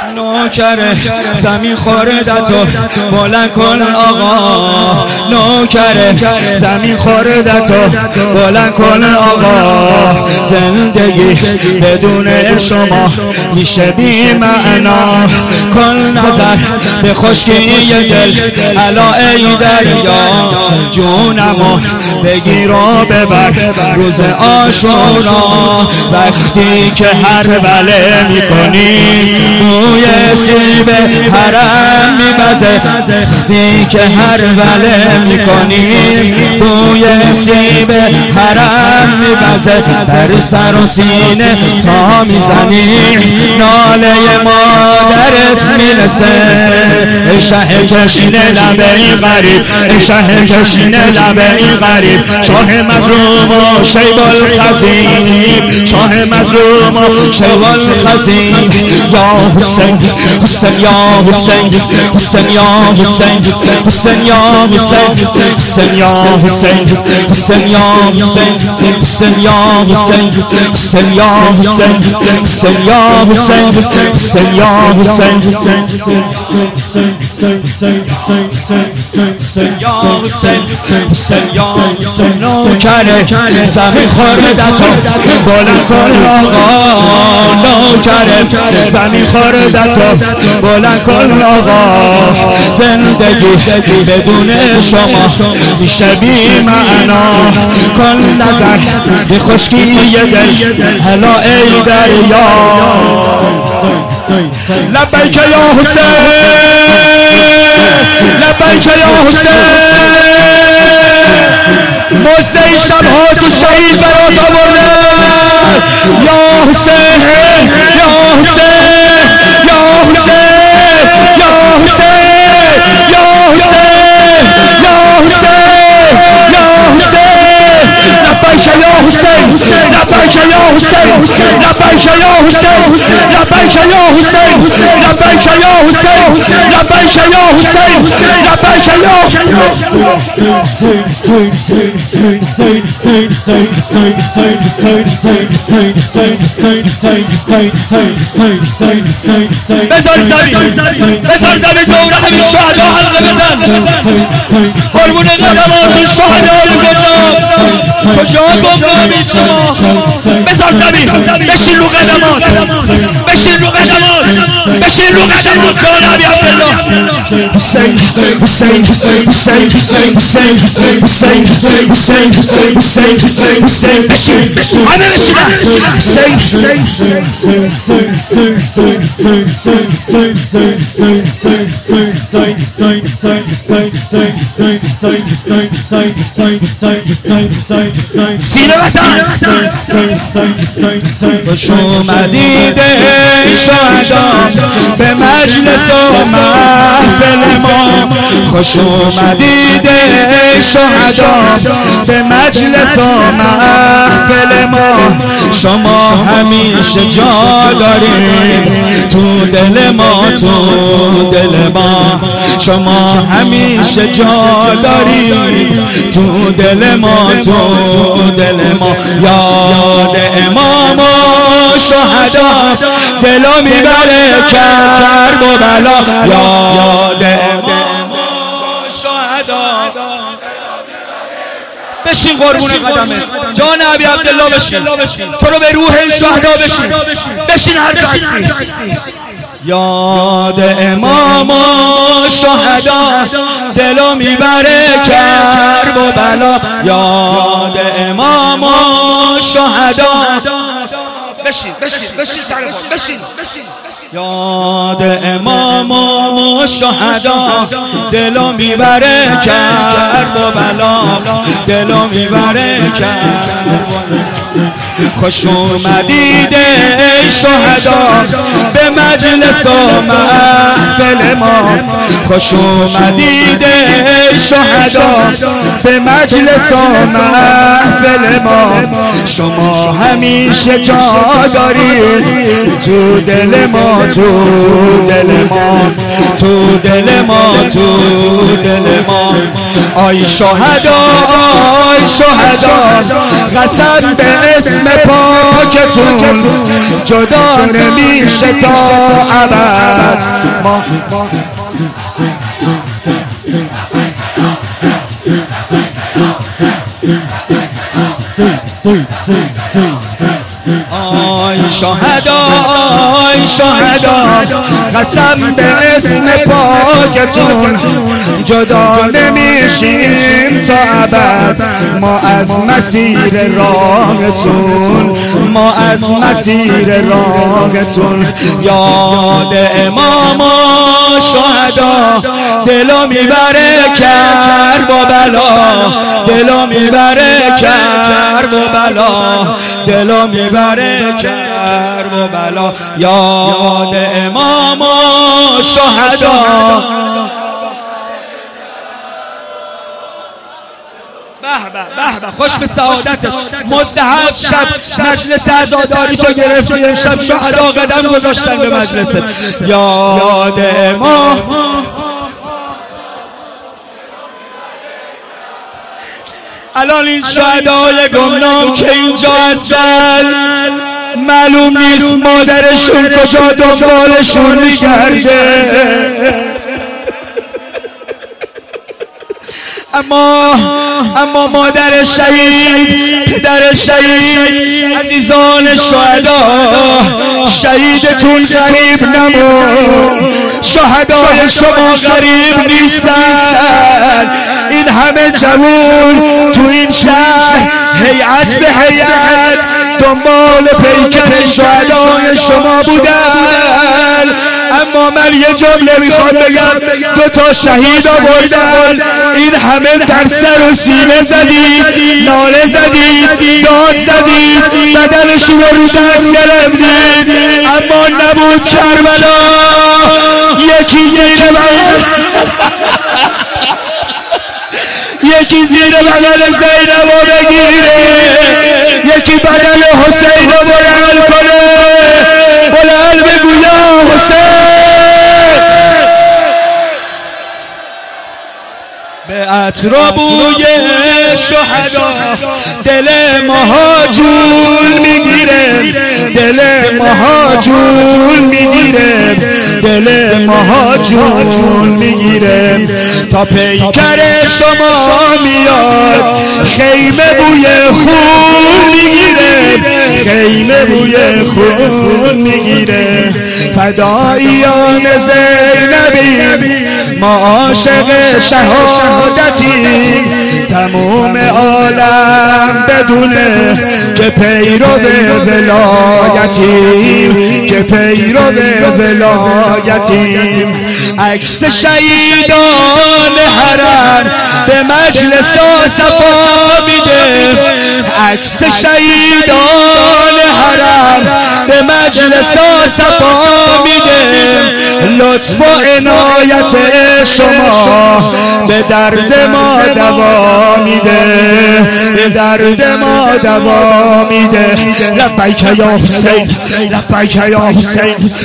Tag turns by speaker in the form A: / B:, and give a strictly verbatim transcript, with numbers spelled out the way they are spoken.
A: نوکر زمین خوردتو بلند کن آقا، نوکر زمین خوردتو بلند کن آقا. زندگی بدون شما میشه بی معنا، کن نظر به خشکی دل الا ای دریا. جونمو بگیر و ببر روز عاشورا، وقتی که هر بله میکنی بوی سیب حرم میبزه، وقتی که هر بله میکنی بوی سیب حرم میبزه. در سر و سینه تا میزنی ناله مادرت میرسه. ای شه چشین لبه این غریب، ای شه چشین لبه این غریب. شاه مظلوم و شیب الخزیب، شاه مظلوم و شیب الخزیب. یا حسین حسین یا حسین حسین یا حسین حسین یا حسین حسین یا حسین حسین یا حسین حسین یا حسین حسین یا حسین حسین یا حسین حسین یا حسین حسین یا حسین. نوکر زمین خوردتو بلند کن آقا، نوکر زمین خوردتو بلند کن آقا. زندگی بدون شما میشه بی معنا، کن نظر به خشکی دل هلا ای دریا. لبیک یا حسین، لبیک یا حسین. موزه شبها تو شهید برات آورده. یا حسین یا حسین یا حسین یا حسین یا حسین یا حسین یا حسین. لبیک یا حسین، لبیک یا حسین، لبیک یا حسین، لبیک یا حسین، لبیک یا حسین، لبیک یا حسین، لبیک یا بزار زمین، بزار زمین دور همین شهدا حلقه بزن. قربون قدمات شهدای گمنام، کجا گمنامید شما؟ بزار زمین، بشین رو قدمات، بشین رو قدمات، بشین رو قدمات. جان ابی عبدالله حسین حسین حسین حسین حسین حسین حسین حسین حسین حسین حسین حسین حسین حسین. بشین همه بشینن. حسین سینه بزن. خوش اومدید ای شهدا به مجلس و محفل ما، خوش اومدید ای شهدا به مجلس و محفل ما. شما همیشه جا دارید تو دل ما، تو دل ما. شما همیشه جا دارید تو دل ما، تو دل ما. یاد امام و شهدا دلو میبره کرب و بلا. یاد امام و شهدا. بشین قربون قدمه جان ابی عبدالله، بشین تو رو به روح این شهدا. بشین بشین هر جا هستی. یاد امام و شهدا دلو میبره کرب و بلا. یاد امام و شهدا. بشین بشین بشین سر پا بشین. یاد امام و شهدا دلو میبره کرب و بلا، دلو میبره کرب. خوش اومدید ای شهدا به مجلس و محفل ما، خوش اومدید ای شهدا به مجلس و محفل ما. شما همیشه جا دارید تو دل ما، تو دل ما، تو دل ما، تو دل ما. آی شهدا، آی شهدا، قسم به اسم پاکتون جدا نمیشه تا ابد. ما آی شهدا آی شهدا قسم به اسم پاکتون جدا نمیشیم تا ابد ما از مسیر راهتون ما از مسیر راهتون یاد امام و شهدا دلو میبره کرب و بلا دلو میبره کرب و بلا دلو میبره کرب و بلا یاد امام و شهدا به به به خوش به سعادتت مزدحم شب مجلس عزاداری تو گرفتی امشب شهدا قدم گذاشتن به مجلست یاد امام الان این شهدای گمنام که اینجا هستن معلوم نیست مادرشون کجا دنبالشون میگرده اما اما مادر شهید پدر شهید عزیزان شهدا شهیدتون غریب نمون شهدای شما غریب نیستن این همه جوون تو این شهر هیئت به هیئت دنبال پیکر شهدای شما بودن اما من یه جمله میخوام بگم دو تا شهید آوردن این همه در سر و سینه زدید ناله زدید داد زدید بدنشون رو دست گرفتید اما نبود کربلا یکی زیر بغل یکی زیر بغل زینب رو بگیره یکی بدن حسین رو بلند کنه بلند بگو یا حسین به عطر بوی شهدا دل ماها جون میگیره دل ماها جون میگیره دل ماها جون میگیره تا پیکر شما میاد خیمه بوی خون میگیره خیمه بوی خون میگیره فداییان زینبی ما عاشق شهادتی تمام عالم بدونه که پیرو ولایتیم که پیرو ولایتیم عکس شهیدان حرم به مجلس صفا میده عکس شهیدان حرم به مجلس صفا میده لطف و عنایت شما به درد ما دوا میده به درد ما دوا میده لبیک یا حسین لبیک یا حسین